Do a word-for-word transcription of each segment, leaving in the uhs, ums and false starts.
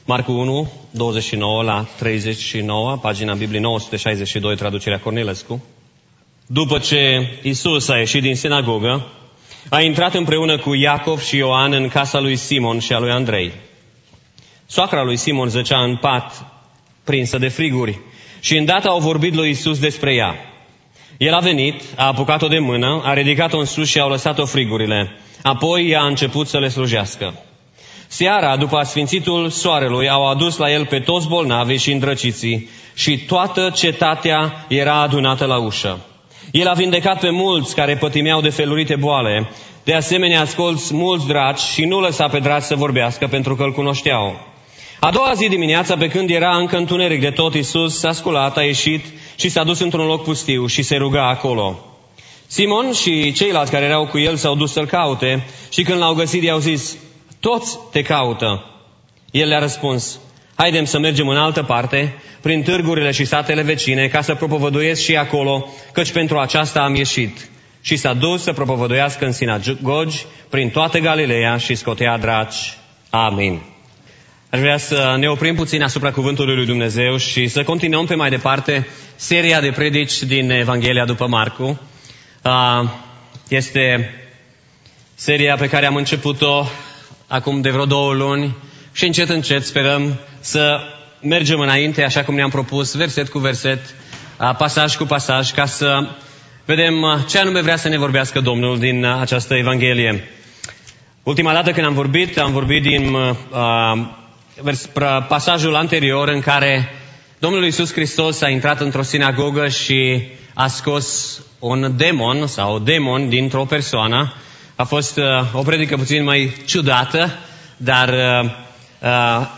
Marcu unu, douăzeci și nouă la treizeci și nouă, pagina Bibliei nouă sute șaizeci și doi, traducerea Cornilescu. După ce Iisus a ieșit din sinagogă, a intrat împreună cu Iacov și Ioan în casa lui Simon și a lui Andrei. Soacra lui Simon zăcea în pat, prinsă de friguri, și îndată au vorbit lui Iisus despre ea. El a venit, a apucat-o de mână, a ridicat-o în sus și au lăsat-o frigurile. Apoi ea a început să le slujească. Seara, după asfințitul soarelui, au adus la el pe toți bolnavii și îndrăciții și toată cetatea era adunată la ușă. El a vindecat pe mulți care pătimeau de felurite boale. De asemenea, a scols mulți draci și nu lăsa pe draci să vorbească pentru că îl cunoșteau. A doua zi dimineața, pe când era încă întuneric de tot, Iisus s-a sculat, a ieșit și s-a dus într-un loc pustiu și se ruga acolo. Simon și ceilalți care erau cu el s-au dus să-l caute și când l-au găsit i-au zis: toți te caută. El le-a răspuns: haidem să mergem în altă parte, prin târgurile și satele vecine, ca să propovăduiesc și acolo, căci pentru aceasta am ieșit. Și s-a dus să propovăduiască în sinagogi prin toată Galileea și scotea draci. Amin. Aș vrea să ne oprim puțin asupra cuvântului lui Dumnezeu și să continuăm pe mai departe seria de predici din Evanghelia după Marcu. Este seria pe care am început-o acum de vreo două luni și încet, încet sperăm să mergem înainte, așa cum ne-am propus, verset cu verset, pasaj cu pasaj, ca să vedem ce anume vrea să ne vorbească Domnul din această Evanghelie. Ultima dată când am vorbit, am vorbit din uh, pasajul anterior în care Domnul Iisus Hristos a intrat într-o sinagogă și a scos un demon sau demon dintr-o persoană. A fost uh, o predică puțin mai ciudată, dar uh, uh,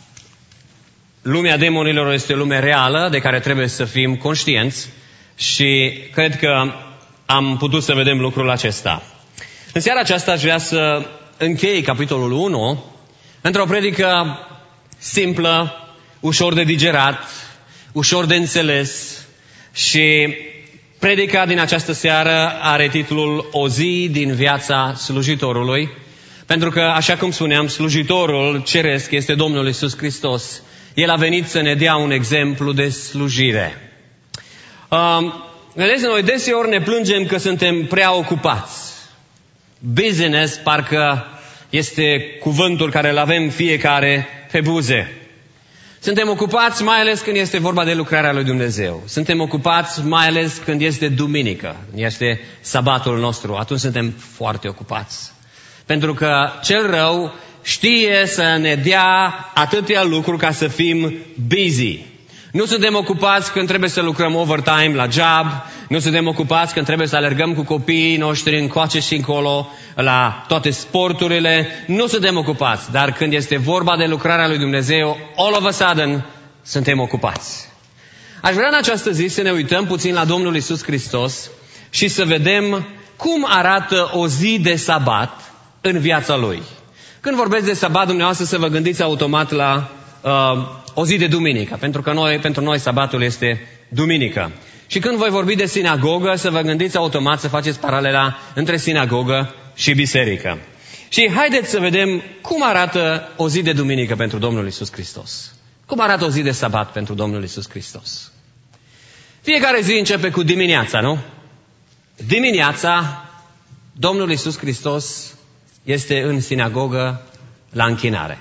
lumea demonilor este o lume reală de care trebuie să fim conștienți și cred că am putut să vedem lucrul acesta. În seara aceasta aș vrea să închei capitolul unu într-o predică simplă, ușor de digerat, ușor de înțeles și predica din această seară are titlul O zi din viața slujitorului, pentru că, așa cum spuneam, slujitorul ceresc este Domnul Iisus Hristos. El a venit să ne dea un exemplu de slujire. Uh, vedeți, noi deseori ne plângem că suntem prea ocupați. Business parcă este cuvântul care îl avem fiecare pe buze. Suntem ocupați mai ales când este vorba de lucrarea lui Dumnezeu. Suntem ocupați mai ales când este duminică, este sabatul nostru. Atunci suntem foarte ocupați. Pentru că cel rău știe să ne dea atâtea lucruri ca să fim busy. Nu suntem ocupați când trebuie să lucrăm overtime la job, nu suntem ocupați când trebuie să alergăm cu copiii noștri încoace și încolo la toate sporturile, nu suntem ocupați, dar când este vorba de lucrarea lui Dumnezeu, all of a sudden, suntem ocupați. Aș vrea în această zi să ne uităm puțin la Domnul Iisus Hristos și să vedem cum arată o zi de sabat în viața Lui. Când vorbesc de sabat, dumneavoastră să vă gândiți automat la uh, o zi de duminică, pentru că noi, pentru noi sabatul este duminică. Și când voi vorbi de sinagogă, să vă gândiți automat să faceți paralela între sinagogă și biserică. Și haideți să vedem cum arată o zi de duminică pentru Domnul Iisus Hristos. Cum arată o zi de sabat pentru Domnul Iisus Hristos. Fiecare zi începe cu dimineața, nu? Dimineața, Domnul Iisus Hristos este în sinagogă la închinare.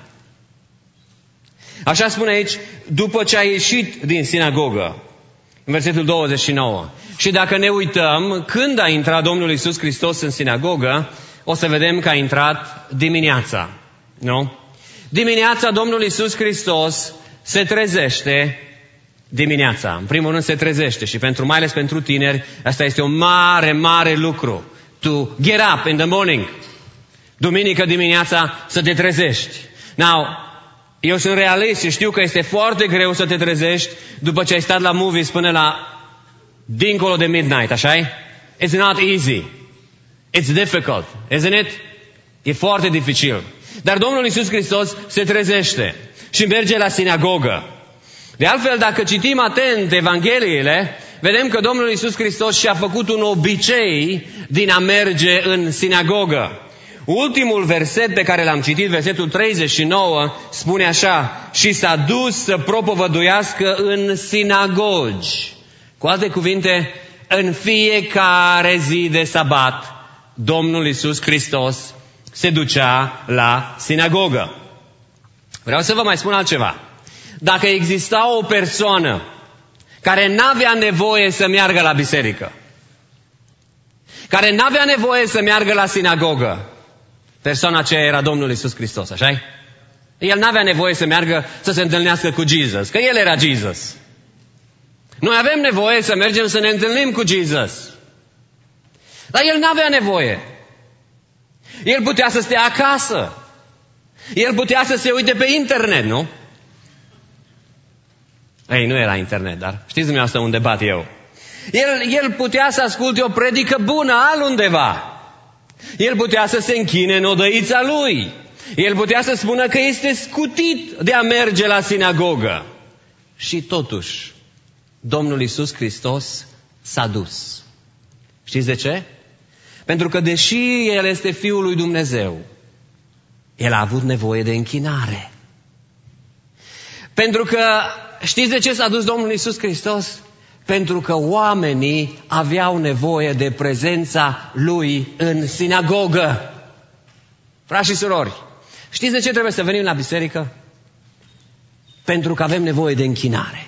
Așa spune aici, după ce a ieșit din sinagogă, în versetul douăzeci și nouă. Și dacă ne uităm, când a intrat Domnul Iisus Hristos în sinagogă, o să vedem că a intrat dimineața. Nu? Dimineața Domnul Iisus Hristos se trezește dimineața. În primul rând se trezește și pentru, mai ales pentru tineri, asta este un mare, mare lucru. To get up in the morning. Duminică dimineața să te trezești. Now, eu sunt realist și știu că este foarte greu să te trezești după ce ai stat la movies până la dincolo de midnight, așa-i? It's not easy. It's difficult, isn't it? E foarte dificil. Dar Domnul Iisus Hristos se trezește și merge la sinagogă. De altfel, dacă citim atent Evangheliile, vedem că Domnul Iisus Hristos și-a făcut un obicei din a merge în sinagogă. Ultimul verset pe care l-am citit, versetul treizeci și nouă, spune așa: și s-a dus să propovăduiască în sinagogi. Cu alte cuvinte, în fiecare zi de sabat, Domnul Iisus Hristos se ducea la sinagogă. Vreau să vă mai spun altceva. Dacă exista o persoană care n-avea nevoie să meargă la biserică, care n-avea nevoie să meargă la sinagogă, persoana aceea era Domnul Iisus Hristos, așa-i? El n-avea nevoie să meargă să se întâlnească cu Jesus, că El era Jesus. Noi avem nevoie să mergem să ne întâlnim cu Jesus. Dar El n-avea nevoie. El putea să stea acasă. El putea să se uite pe internet, nu? Ei, nu era internet, dar știți dumneavoastră unde bat eu. El, el putea să asculte o predică bună altundeva. El putea să se închine în odăița lui. El putea să spună că este scutit de a merge la sinagogă. Și totuși, Domnul Iisus Hristos s-a dus. Știți de ce? Pentru că deși El este Fiul lui Dumnezeu, El a avut nevoie de închinare. Pentru că, știți de ce s-a dus Domnul Iisus Hristos? Pentru că oamenii aveau nevoie de prezența Lui în sinagogă. Frați și surori, știți de ce trebuie să venim la biserică? Pentru că avem nevoie de închinare.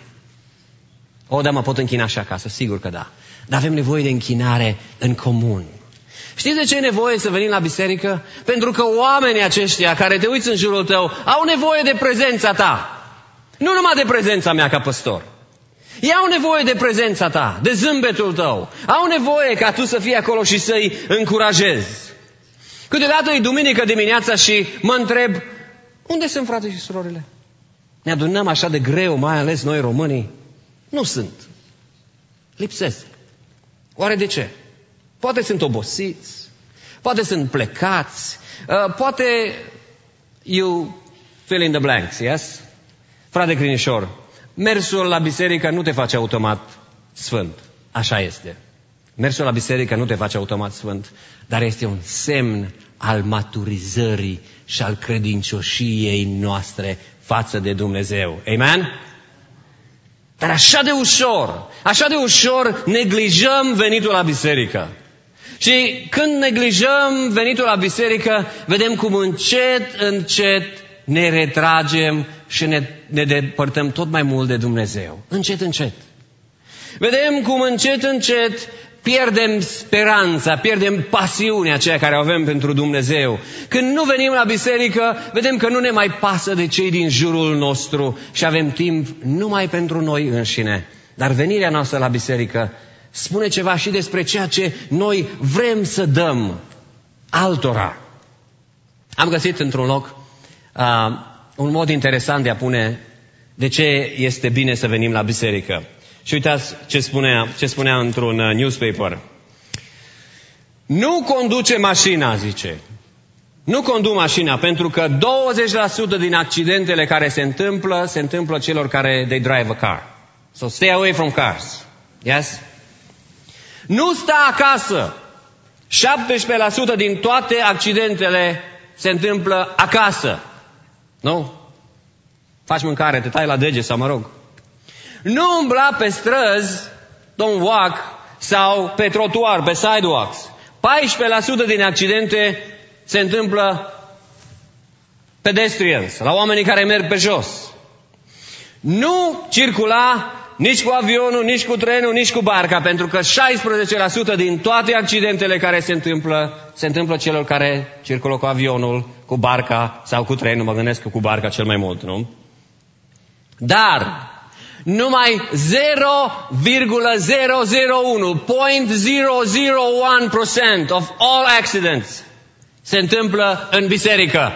O, da, mă pot închina și acasă, sigur că da. Dar avem nevoie de închinare în comun. Știți de ce e nevoie să venim la biserică? Pentru că oamenii aceștia care te uiți în jurul tău au nevoie de prezența ta. Nu numai de prezența mea ca păstor. Ei au nevoie de prezența ta, de zâmbetul tău. Au nevoie ca tu să fii acolo și să-i încurajezi. Câteodată e duminică dimineața și mă întreb, unde sunt frate și surorile? Ne adunăm așa de greu, mai ales noi românii? Nu sunt. Lipsesc. Oare de ce? Poate sunt obosiți, poate sunt plecați, uh, poate you fill in the blanks, yes? Frate Crinișor, mersul la biserică nu te face automat sfânt. Așa este. Mersul la biserică nu te face automat sfânt, dar este un semn al maturizării și al credincioșiei noastre față de Dumnezeu. Amen? Dar așa de ușor, așa de ușor neglijăm venitul la biserică. Și când neglijăm venitul la biserică, vedem cum încet, încet ne retragem și ne, ne depărtăm tot mai mult de Dumnezeu. Încet, încet. Vedem cum încet, încet pierdem speranța, pierdem pasiunea aceea care o avem pentru Dumnezeu. Când nu venim la biserică, vedem că nu ne mai pasă de cei din jurul nostru și avem timp numai pentru noi înșine. Dar venirea noastră la biserică spune ceva și despre ceea ce noi vrem să dăm altora. Am găsit într-un loc uh, un mod interesant de a pune de ce este bine să venim la biserică. Și uitați ce spunea, ce spunea într-un uh, newspaper. Nu conduce mașina, zice. Nu conduc mașina, pentru că douăzeci la sută din accidentele care se întâmplă, se întâmplă celor care they drive a car. So stay away from cars. Yes? Nu sta acasă. șaptesprezece la sută din toate accidentele se întâmplă acasă. Nu? Faci mâncare, te tai la dege sau mă rog. Nu umbla pe străzi, don't walk, sau pe trotuar, pe sidewalks. paisprezece la sută din accidente se întâmplă pedestrians, la oamenii care merg pe jos. Nu circula nici cu avionul, nici cu trenul, nici cu barca, pentru că șaisprezece la sută din toate accidentele care se întâmplă, se întâmplă celor care circulă cu avionul, cu barca sau cu trenul. Mă gândesc că cu barca cel mai mult, nu? Dar numai zero virgulă zero zero unu, zero point zero zero one percent of all accidents se întâmplă în biserică.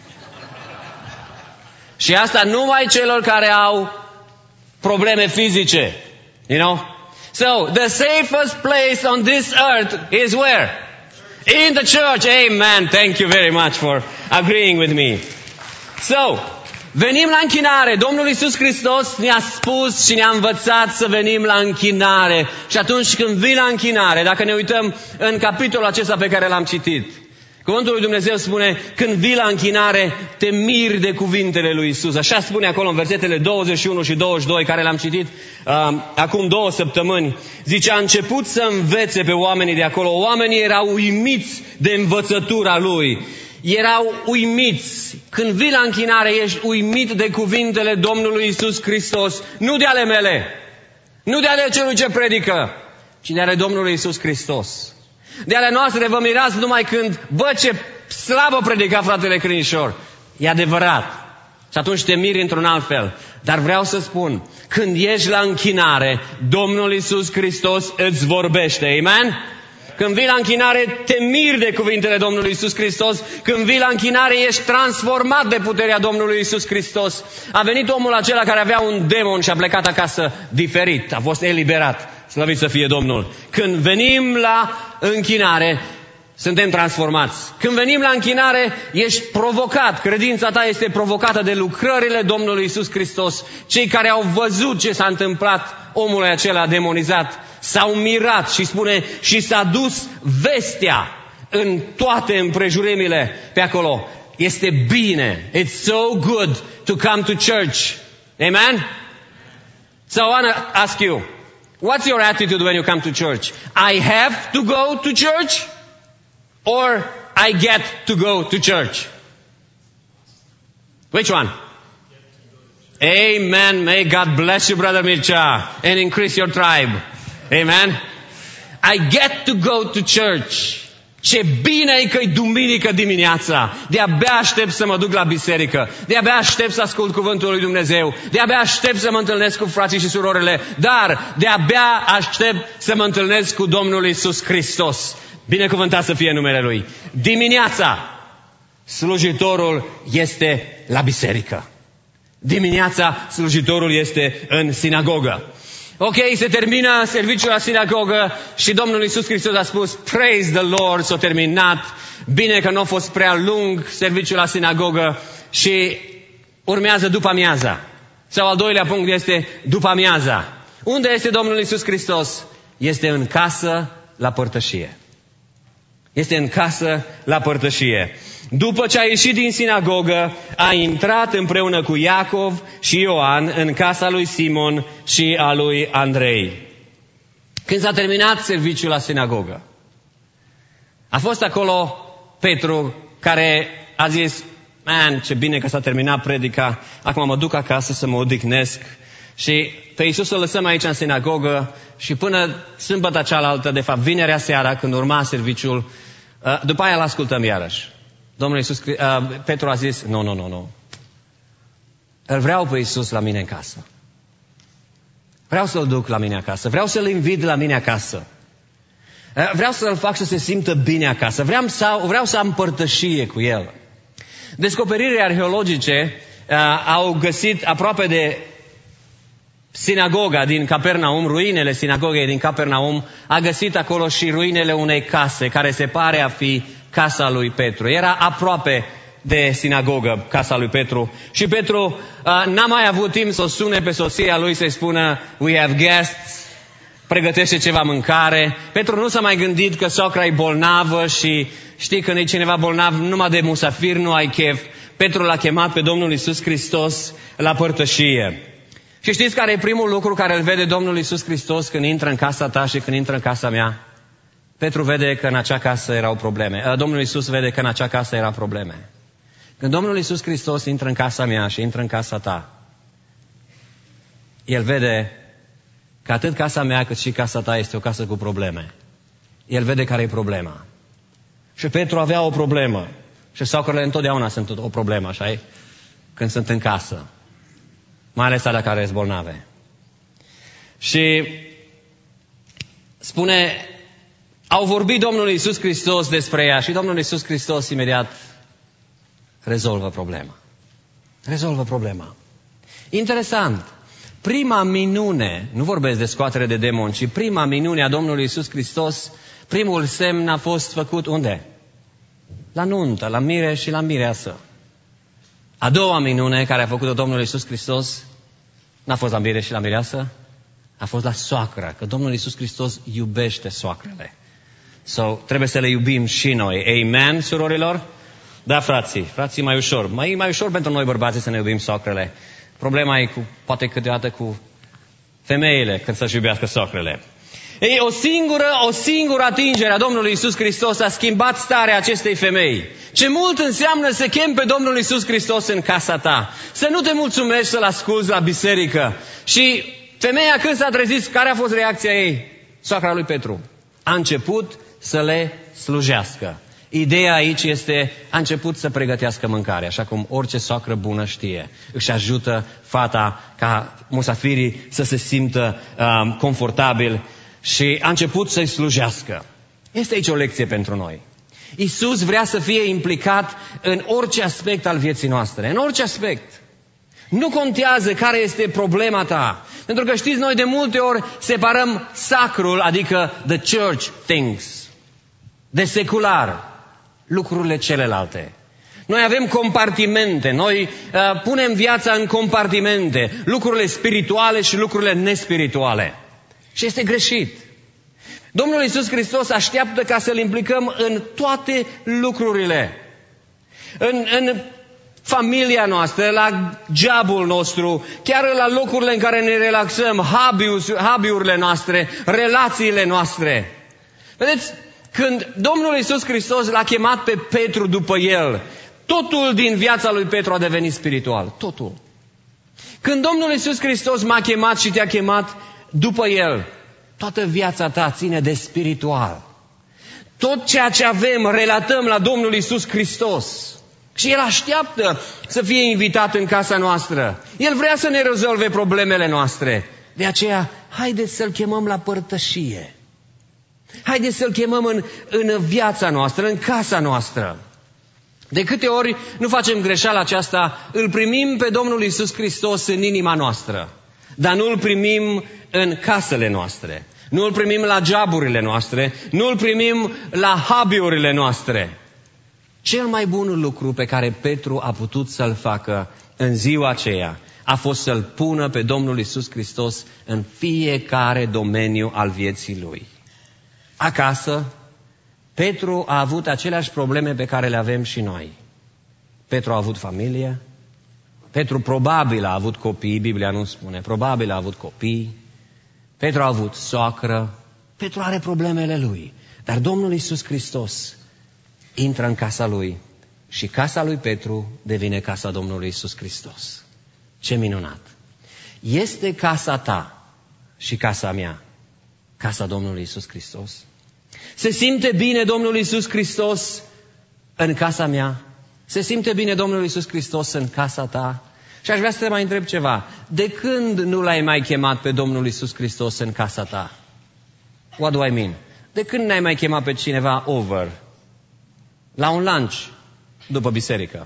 Și asta numai celor care au probleme fizice. You know? So, the safest place on this earth is where? In the church. Amen. Thank you very much for agreeing with me. So, venim la închinare. Domnul Iisus Hristos ne-a spus și ne-a învățat să venim la închinare. Și atunci când vii la închinare, dacă ne uităm în capitolul acesta pe care l-am citit, Cuvântul lui Dumnezeu spune, când vii la închinare, te miri de cuvintele lui Isus. Așa spune acolo în versetele douăzeci și unu și douăzeci și doi, care le-am citit uh, acum două săptămâni. Zice, a început să învețe pe oamenii de acolo. Oamenii erau uimiți de învățătura lui. Erau uimiți. Când vii la închinare, ești uimit de cuvintele Domnului Isus Hristos. Nu de ale mele, nu de ale celui ce predică, ci de ale Domnului Isus Hristos. De ale noastre vă mirați numai când, bă, ce slabă predica fratele Crinișor. E adevărat. Și atunci te miri într-un alt fel. Dar vreau să spun, când ești la închinare, Domnul Iisus Hristos îți vorbește. Amen? Când vii la închinare, te miri de cuvintele Domnului Iisus Hristos. Când vii la închinare, ești transformat de puterea Domnului Iisus Hristos. A venit omul acela care avea un demon și a plecat acasă diferit. A fost eliberat. Slăvit să fie Domnul. Când venim la închinare, suntem transformați. Când venim la închinare, ești provocat. Credința ta este provocată de lucrările Domnului Iisus Hristos. Cei care au văzut ce s-a întâmplat omului acela demonizat s-au mirat și spune, și s-a dus vestea în toate împrejurimile pe acolo. Este bine. It's so good to come to church. Amen? So I want to ask you, what's your attitude when you come to church? I have to go to church or I get to go to church? Which one? Amen. May God bless you, Brother Mircea, and increase your tribe. Amen. I get to go to church. Ce bine e că-i duminică dimineața. De-abia aștept să mă duc la biserică. De-abia aștept să ascult cuvântul lui Dumnezeu. De-abia aștept să mă întâlnesc cu frații și surorile. Dar de-abia aștept să mă întâlnesc cu Domnul Iisus Hristos. Binecuvântat să fie numele Lui. Dimineața slujitorul este la biserică. Dimineața slujitorul este în sinagogă. Ok, se termină serviciul la sinagogă și Domnul Iisus Hristos a spus, praise the Lord, s-a terminat. Bine că nu a fost prea lung serviciul la sinagogă și urmează după amiaza. Sau al doilea punct este după amiaza. Unde este Domnul Iisus Hristos? Este în casă la părtășie. Este în casă la părtășie. După ce a ieșit din sinagogă, a intrat împreună cu Iacov și Ioan în casa lui Simon și a lui Andrei. Când s-a terminat serviciul la sinagogă, a fost acolo Petru care a zis, man, ce bine că s-a terminat predica, acum mă duc acasă să mă odihnesc. Și pe Iisus o lăsăm aici în sinagogă și până sâmbătă cealaltă, de fapt vinerea seara, când urma serviciul, după aia l-ascultăm iarăși. Domnul Iisus, uh, Petru a zis, nu, nu, nu, nu. Îl vreau pe Iisus la mine în casă. Vreau să-L duc la mine acasă. Vreau să-L invit la mine acasă. Uh, vreau să-L fac să se simtă bine acasă. Vreau să, vreau să am părtășie cu El. Descoperirile arheologice uh, au găsit aproape de sinagoga din Capernaum, ruinele sinagogei din Capernaum, a găsit acolo și ruinele unei case care se pare a fi casa lui Petru. Era aproape de sinagogă, casa lui Petru. Și Petru uh, n-a mai avut timp să o sune pe soția lui să-i spună, we have guests, pregătește ceva mâncare. Petru nu s-a mai gândit că socra e bolnavă și știi când e cineva bolnav, numai de musafir nu ai chef. Petru l-a chemat pe Domnul Iisus Hristos la părtășie. Și știți care e primul lucru care îl vede Domnul Iisus Hristos când intră în casa ta și când intră în casa mea? Petru vede că în acea casă erau probleme. Domnul Iisus vede că în acea casă erau probleme. Când Domnul Iisus Hristos intră în casa mea și intră în casa ta, El vede că atât casa mea cât și casa ta este o casă cu probleme. El vede care e problema. Și Petru avea o problemă. Și socrele întotdeauna sunt o problemă, așa-i? Când sunt în casă. Mai ales alea care sunt bolnave. Și spune, au vorbit Domnul Iisus Hristos despre ea și Domnul Iisus Hristos imediat rezolvă problema. Rezolvă problema. Interesant. Prima minune, nu vorbesc de scoatere de demoni, ci prima minune a Domnului Iisus Hristos, primul semn a fost făcut unde? La nuntă, la mire și la mireasă. A doua minune care a făcut-o Domnul Iisus Hristos n-a fost la mire și la mireasă, a fost la soacră, că Domnul Iisus Hristos iubește soacrele. So, trebuie să le iubim și noi. Amen, surorilor? Da, frații. Frații mai ușor. Mai, mai ușor pentru noi bărbații să ne iubim socrele. Problema e cu, poate câteodată cu femeile când să-și iubească socrele. Ei, o singură, o singură atingere a Domnului Iisus Hristos a schimbat starea acestei femei. Ce mult înseamnă să chem pe Domnul Iisus Hristos în casa ta. Să nu te mulțumești să-L asculți la biserică. Și femeia când s-a trezit, care a fost reacția ei? Soacra lui Petru. A început să le slujească. Ideea aici este, a început să pregătească mâncare, așa cum orice soacră bună știe. Își ajută fata ca musafirii să se simtă um, confortabil și a început să-i slujească. Este aici o lecție pentru noi. Iisus vrea să fie implicat în orice aspect al vieții noastre, în orice aspect. Nu contează care este problema ta. Pentru că știți, noi de multe ori separăm sacrul, adică the church things, de secular, lucrurile celelalte. Noi avem compartimente, noi uh, punem viața în compartimente, lucrurile spirituale și lucrurile nespirituale. Și este greșit. Domnul Iisus Hristos așteaptă ca să-L implicăm în toate lucrurile. În, în familia noastră, la jobul nostru, chiar la locurile în care ne relaxăm, hobby-urile noastre, relațiile noastre. Vedeți, când Domnul Iisus Hristos l-a chemat pe Petru după el, totul din viața lui Petru a devenit spiritual. Totul. Când Domnul Iisus Hristos m-a chemat și te-a chemat după el, toată viața ta ține de spiritual. Tot ceea ce avem, relatăm la Domnul Iisus Hristos. Și El așteaptă să fie invitat în casa noastră. El vrea să ne rezolve problemele noastre. De aceea, haideți să-L chemăm la părtășie. Haideți să-L chemăm în, în viața noastră, în casa noastră. De câte ori nu facem greșeala aceasta, îl primim pe Domnul Iisus Hristos în inima noastră, dar nu îl primim în casele noastre, nu îl primim la joburile noastre, nu îl primim la hobby-urile noastre. Cel mai bun lucru pe care Petru a putut să-l facă în ziua aceea a fost să-L pună pe Domnul Iisus Hristos în fiecare domeniu al vieții lui. Acasă, Petru a avut aceleași probleme pe care le avem și noi. Petru a avut familie, Petru probabil a avut copii, Biblia nu spune, probabil a avut copii, Petru a avut soacră, Petru are problemele lui, dar Domnul Iisus Hristos intră în casa lui și casa lui Petru devine casa Domnului Iisus Hristos. Ce minunat! Este casa ta și casa mea, casa Domnului Iisus Hristos? Se simte bine Domnul Iisus Hristos în casa mea? Se simte bine Domnul Iisus Hristos în casa ta? Și aș vrea să te mai întreb ceva. De când nu l-ai mai chemat pe Domnul Iisus Hristos în casa ta? What do I mean? De când n-ai mai chemat pe cineva over? La un lunch după biserică?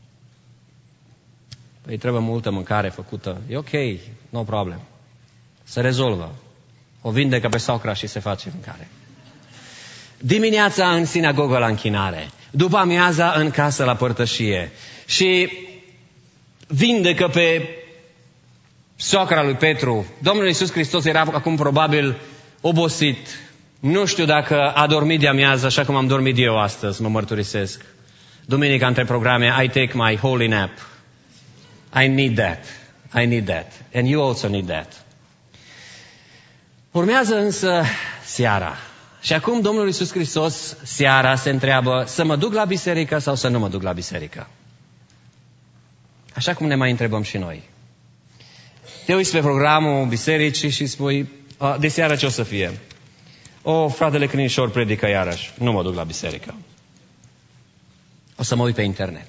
Păi trebuie multă mâncare făcută. E ok, no problem. Se rezolvă. O vindecă pe socra și se face mâncare. Dimineața în sinagogă la închinare. După amiaza în casă la părtășie. Și vindecă pe socra lui Petru. Domnul Iisus Hristos era acum probabil obosit. Nu știu dacă a dormit de amiază așa cum am dormit eu astăzi, mă mărturisesc. Duminica între programe, I take my holy nap. I need that. I need that. And you also need that. Urmează însă seara. Și acum Domnul Iisus Hristos seara se întreabă să mă duc la biserică sau să nu mă duc la biserică. Așa cum ne mai întrebăm și noi. Te uiți pe programul bisericii și spui, de seară ce o să fie? O, fratele Crinișor predică iarăși. Nu mă duc la biserică. O să mă uit pe internet.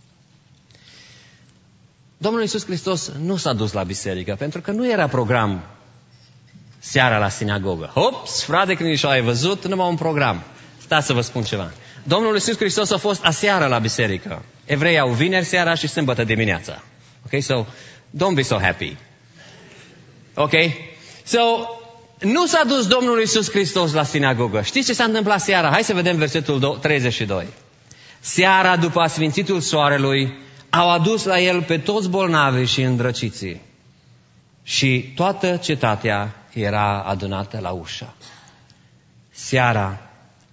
Domnul Iisus Hristos nu s-a dus la biserică, pentru că nu era program seara la sinagogă. Hops, frate Crinișor, ai văzut? Numai un program. Stați să vă spun ceva. Domnul Iisus Hristos a fost aseară la biserică. Evreii au vineri seara și sâmbătă dimineața. Ok, so don't be so happy. Ok? So, nu s-a dus Domnul Iisus Hristos la sinagogă. Știți ce s-a întâmplat seara? Hai să vedem versetul treizeci și doi. Seara, după asfințitul soarelui, au adus la el pe toți bolnavii și îndrăciții. Și toată cetatea era adunată la ușă. Seara,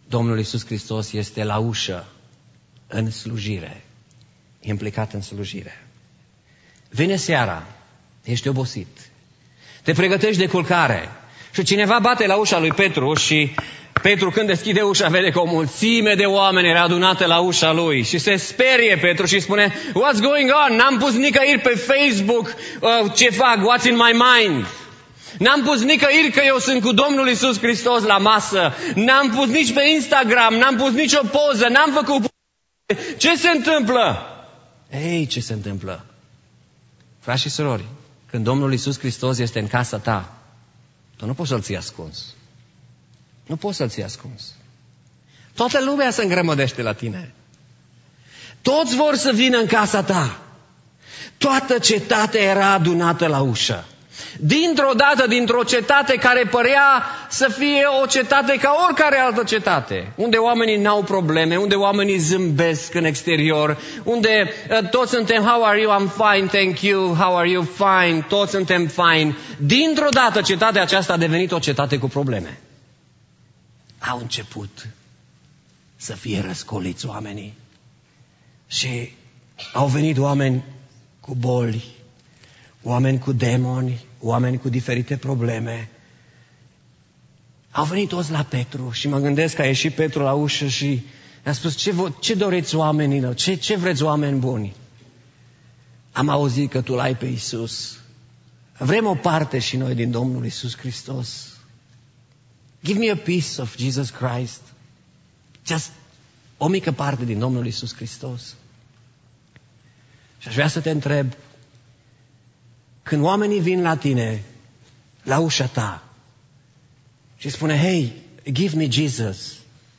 Domnul Iisus Hristos este la ușă, în slujire, implicat în slujire. Vine seara, ești obosit, te pregătești de culcare și cineva bate la ușa lui Petru și Petru, când deschide ușa, vede că o mulțime de oameni era adunată la ușa lui și se sperie Petru și spune: What's going on? N-am pus nicăieri pe Facebook uh, ce fac, what's in my mind. N-am pus nicăieri că eu sunt cu Domnul Iisus Hristos la masă. N-am pus nici pe Instagram, n-am pus nicio poză, n-am făcut... Ce se întâmplă? Ei, ce se întâmplă? Frați și surori, când Domnul Iisus Hristos este în casa ta, tu nu poți să-L ții ascuns. Nu poți să-L ții ascuns. Toată lumea se îngrămădește la tine. Toți vor să vină în casa ta. Toată cetatea era adunată la ușă. Dintr-o dată, dintr-o cetate care părea să fie o cetate ca oricare altă cetate, unde oamenii n-au probleme, unde oamenii zâmbesc în exterior, unde uh, toți suntem, how are you? I'm fine, thank you. How are you? Fine. Toți suntem fine. Dintr-o dată, cetatea aceasta a devenit o cetate cu probleme. Au început să fie răscoliți oamenii și au venit oameni cu boli, oameni cu demoni, oameni cu diferite probleme. Au venit toți la Petru și mă gândesc că a ieșit Petru la ușă și a spus: ce, ce doriți oamenilor? Ce, ce vreți, oameni buni? Am auzit că tu l-ai pe Iisus. Vrem o parte și noi din Domnul Iisus Hristos. Give me a piece of Jesus Christ. Just o mică parte din Domnul Iisus Hristos. Și aș vrea să te întreb, când oamenii vin la tine, la ușa ta, și spune: hey, give me Jesus,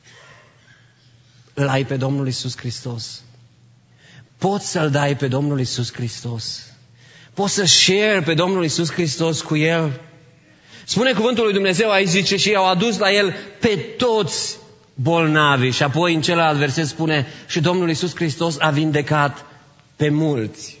îl ai pe Domnul Iisus Hristos? Poți să-L dai pe Domnul Iisus Hristos? Poți să share pe Domnul Iisus Hristos cu El? Spune cuvântul lui Dumnezeu, aici zice, și i-au adus la El pe toți bolnavi. Și apoi în celălalt verset spune: și Domnul Iisus Hristos a vindecat pe mulți.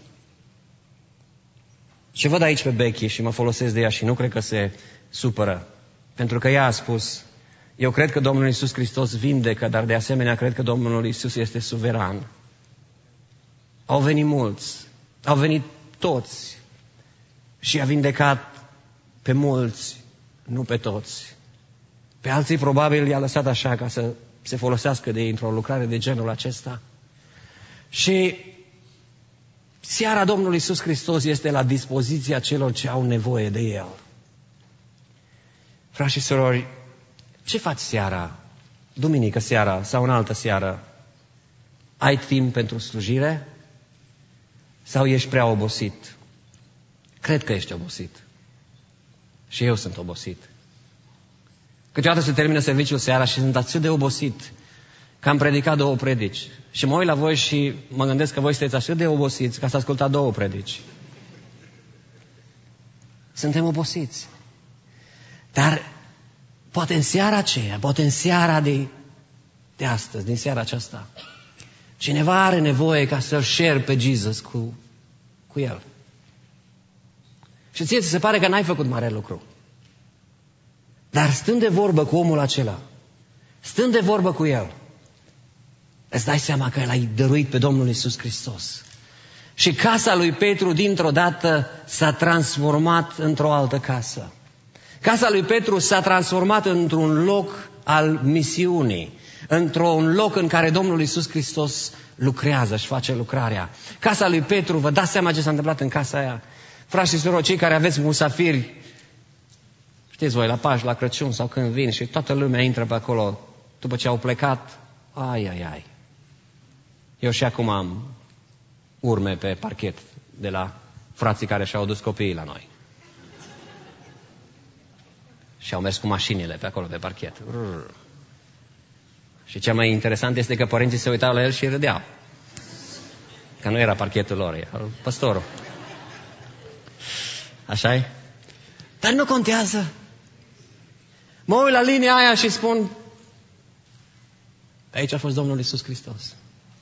Și văd aici pe Becky și mă folosesc de ea și nu cred că se supără. Pentru că ea a spus: eu cred că Domnul Iisus Hristos vindecă, dar de asemenea cred că Domnul Iisus este suveran. Au venit mulți, au venit toți și a vindecat pe mulți, nu pe toți. Pe alții probabil i-a lăsat așa ca să se folosească de ei într-o lucrare de genul acesta. Și seara Domnului Iisus Hristos este la dispoziția celor ce au nevoie de El. Frați și surori, ce faci seara, duminică seara sau în altă seară? Ai timp pentru slujire? Sau ești prea obosit? Cred că ești obosit. Și eu sunt obosit. Câteodată se termină serviciul seara și sunt atât de obosit că am predicat două predici. Și mă uit la voi și mă gândesc că voi sunteți așa de obosiți ca să ascultați două predici. Suntem obosiți. Dar poate în seara aceea, poate în seara de, de astăzi, din seara aceasta, cineva are nevoie ca să-l share pe Jesus cu, cu el. Și ție ți se pare că n-ai făcut mare lucru. Dar stând de vorbă cu omul acela, stând de vorbă cu el, îți dai seama că l-ai dăruit pe Domnul Iisus Hristos. Și casa lui Petru dintr-o dată s-a transformat într-o altă casă. Casa lui Petru s-a transformat într-un loc al misiunii, într-un loc în care Domnul Iisus Hristos lucrează și face lucrarea. Casa lui Petru, vă dați seama ce s-a întâmplat în casa aia? Frați și surori, cei care aveți musafiri, știți voi, la Paști, la Crăciun sau când vin și toată lumea intră pe acolo după ce au plecat, ai, ai, ai. Eu și acum am urme pe parchet de la frații care și-au dus copiii la noi. Și au mers cu mașinile pe acolo, pe parchet. Rrr. Și cea mai interesant este că părinții se uitau la el și râdeau. Că nu era parchetul lor, era păstorul. Așa-i? Dar nu contează. Mă uit la linia aia și spun: aici a fost Domnul Iisus Hristos.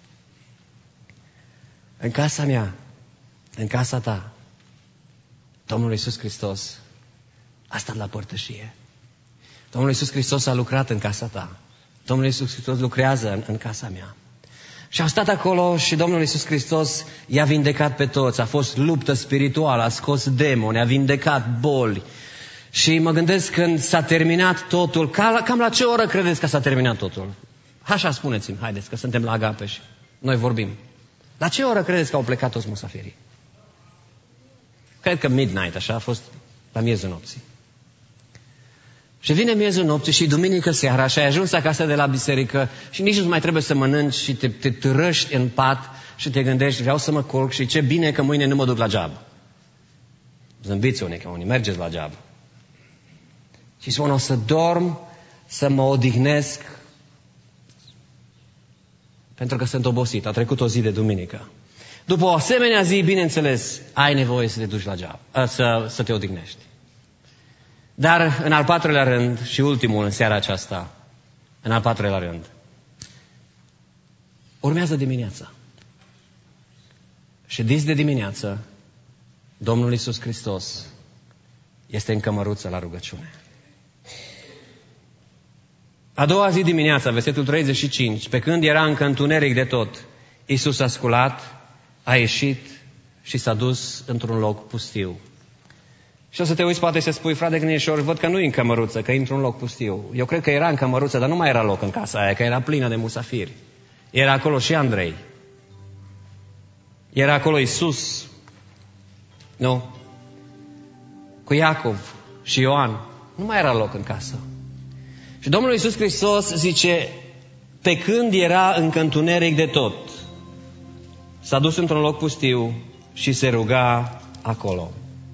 În casa mea, în casa ta, Domnul Iisus Hristos a stat la părtășie. Domnul Iisus Hristos a lucrat în casa ta. Domnul Iisus Hristos lucrează în, în casa mea. Și au stat acolo și Domnul Iisus Hristos i-a vindecat pe toți. A fost luptă spirituală, a scos demoni, a vindecat boli. Și mă gândesc când s-a terminat totul, cam la ce oră credeți că s-a terminat totul? Așa spuneți-mi, haideți, că suntem la Agape și noi vorbim. La ce oră credeți că au plecat toți musafirii? Cred că midnight, așa, a fost la miezul nopții. Și vine miezul nopții și duminică seara și ai ajuns acasă de la biserică și nici nu mai trebuie să mănânci și te, te târăști în pat și te gândești, vreau să mă culc și ce bine că mâine nu mă duc la job. Zâmbiți unii, că unii mergeți la job. Și spun, o să dorm, să mă odihnesc, pentru că sunt obosit. A trecut o zi de duminică. După o asemenea zi, bineînțeles, ai nevoie să te duci la job, să, să te odihnești. Dar în al patrulea rând, și ultimul în seara aceasta, în al patrulea rând, urmează dimineața. Și dis de dimineață, Domnul Iisus Hristos este în cămăruță la rugăciune. A doua zi dimineața, versetul treizeci și cinci, pe când era încă întuneric de tot, Iisus a sculat, a ieșit și s-a dus într-un loc pustiu. Și o să te uiți, poate să spui, frate Gnișor, văd că nu e în cămăruță, că e într-un loc pustiu. Eu cred că era în cămăruță, dar nu mai era loc în casa aia, că era plină de musafiri. Era acolo și Andrei. Era acolo Iisus. Nu? Cu Iacov și Ioan. Nu mai era loc în casă. Și Domnul Iisus Hristos zice, pe când era încă întuneric de tot, s-a dus într-un loc pustiu și se ruga acolo.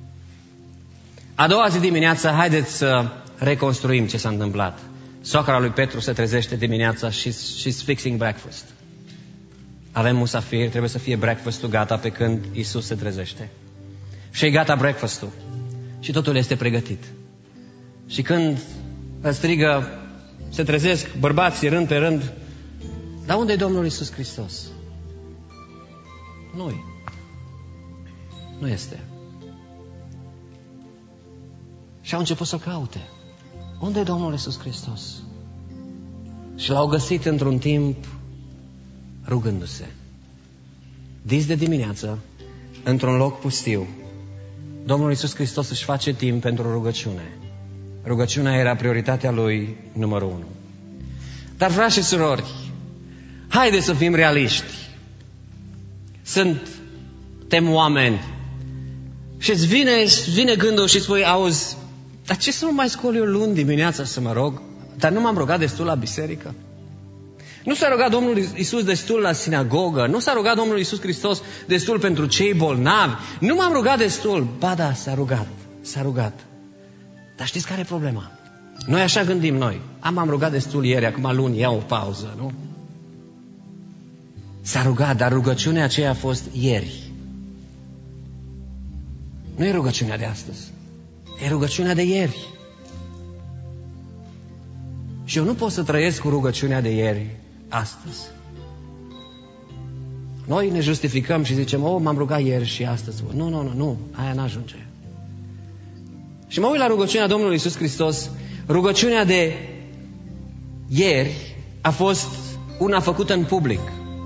A doua zi dimineața, haideți să reconstruim ce s-a întâmplat. Soacra lui Petru se trezește dimineața și she's fixing breakfast. Avem musafiri, trebuie să fie breakfast-ul gata pe când Iisus se trezește. Și e gata breakfast-ul. Și totul este pregătit. Și când îl strigă, se trezesc bărbații rând pe rând, dar unde e Domnul Iisus Hristos? Nu-i. Nu este. Și au început să caute. Unde e Domnul Iisus Hristos? Și l-au găsit într-un timp rugându-se. Dis de dimineață, într-un loc pustiu, Domnul Iisus Hristos își face timp pentru rugăciune. Rugăciunea era prioritatea lui numărul unu. Dar, frați și surori, haideți să fim realiști. Suntem oameni. Și îți vine, vine gândul și spui, auzi, dar ce să nu mai scol eu luni dimineața să mă rog? Dar nu m-am rugat destul la biserică? Nu s-a rugat Domnul Iisus destul la sinagogă? Nu s-a rugat Domnul Iisus Hristos destul pentru cei bolnavi? Nu m-am rugat destul? Ba da, s-a rugat, s-a rugat. Dar știți care e problema? Noi așa gândim noi. Am m-am rugat destul ieri, acum luni iau o pauză, nu? S-a rugat, dar rugăciunea aceea a fost ieri. Nu e rugăciunea de astăzi. E rugăciunea de ieri. Și eu nu pot să trăiesc cu rugăciunea de ieri, astăzi. Noi ne justificăm și zicem, oh, m-am rugat ieri și astăzi. Nu, nu, nu, nu, aia n-ajunge. Și mă uit la rugăciunea Domnului Iisus Hristos. Rugăciunea de ieri a fost una făcută în public.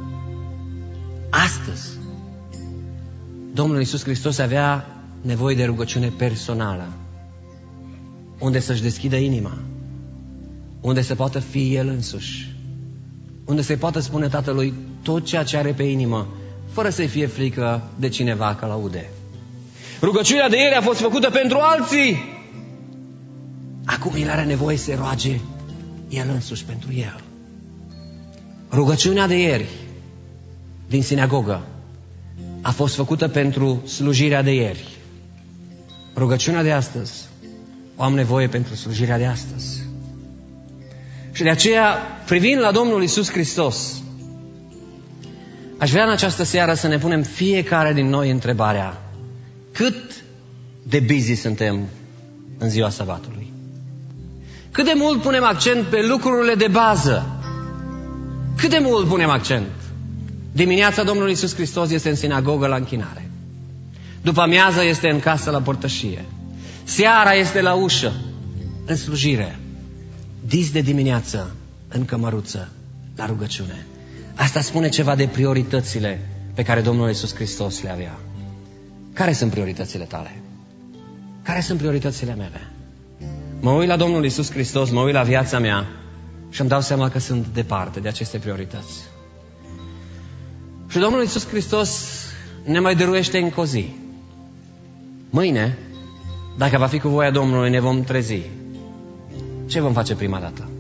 Astăzi, Domnul Iisus Hristos avea nevoie de rugăciune personală, unde să-și deschidă inima, unde să poată fi El însuși, unde să-i poată spune Tatălui tot ceea ce are pe inimă, fără să-i fie frică de cineva că l-aude. Rugăciunea de ieri a fost făcută pentru alții. Acum El are nevoie să se roage El însuși pentru El. Rugăciunea de ieri din sinagogă a fost făcută pentru slujirea de ieri. Rugăciunea de astăzi o am nevoie pentru slujirea de astăzi. Și de aceea, privind la Domnul Iisus Hristos, aș vrea în această seară să ne punem fiecare din noi întrebarea: cât de busy suntem în ziua sabatului? Cât de mult punem accent pe lucrurile de bază? Cât de mult punem accent? Dimineața Domnul Iisus Hristos este în sinagogă la închinare. După amiază este în casă la părtășie. Seara este la ușă, în slujire. Dis de dimineață în cămăruță, la rugăciune. Asta spune ceva de prioritățile pe care Domnul Iisus Hristos le avea. Care sunt prioritățile tale? Care sunt prioritățile mele? Mă uit la Domnul Iisus Hristos, mă uit la viața mea și îmi dau seama că sunt departe de aceste priorități. Și Domnul Iisus Hristos ne mai dăruiește încă o zi. Mâine, dacă va fi cu voia Domnului, ne vom trezi. Ce vom face prima dată?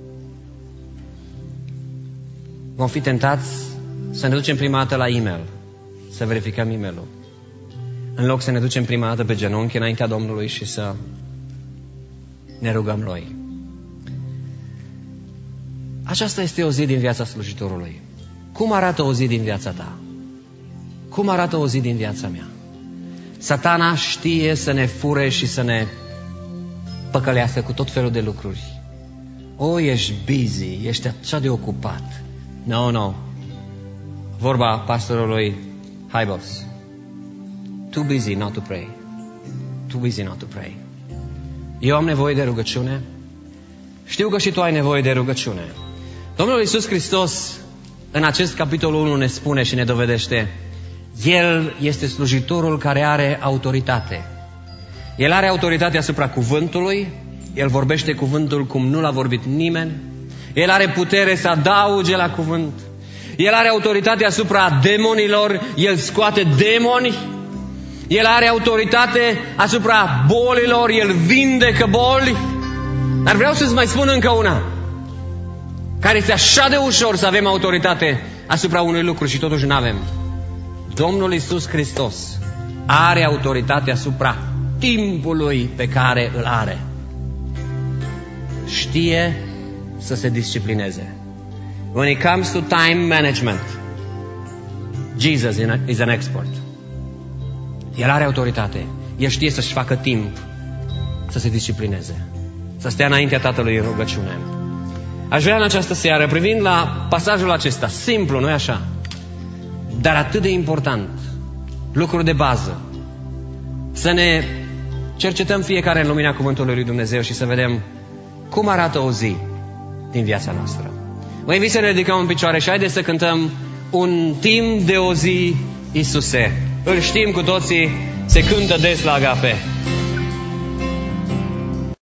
Vom fi tentați să ne ducem prima dată la e-mail, să verificăm e-mail-ul, în loc să ne ducem prima dată pe genunchi înaintea Domnului și să ne rugăm Lui. Aceasta este o zi din viața slujitorului. Cum arată o zi din viața ta? Cum arată o zi din viața mea? Satana știe să ne fure și să ne păcălească cu tot felul de lucruri. O, ești busy, ești așa de ocupat. No, no. Vorba pastorului Haibos. Too busy not to pray. Too busy not to pray. Eu am nevoie de rugăciune. Știu că și tu ai nevoie de rugăciune. Domnul Iisus Hristos în acest capitolul unu ne spune și ne dovedește: El este slujitorul care are autoritate. El are autoritate asupra cuvântului. El vorbește cuvântul cum nu l-a vorbit nimeni. El are putere să adauge la cuvânt. El are autoritate asupra demonilor. El scoate demoni. El are autoritate asupra bolilor. El vindecă boli. Dar vreau să-ți mai spun încă una, care este așa de ușor să avem autoritate asupra unui lucru și totuși nu avem. Domnul Iisus Hristos are autoritate asupra timpului pe care îl are. Știe să se disciplineze. When it comes to time management, Jesus is an expert. El are autoritate. El știe să-și facă timp să se disciplineze, să stea înaintea Tatălui în rugăciune. Aș vrea în această seară, privind la pasajul acesta, simplu, nu-i așa? Dar atât de important, lucru de bază, să ne cercetăm fiecare în lumina cuvântului lui Dumnezeu și să vedem cum arată o zi din viața noastră. Vă invit să ne ridicăm în picioare și haideți să cântăm un timp de o zi, Iisuse. Îl știm cu toții, se cântă des la Agape.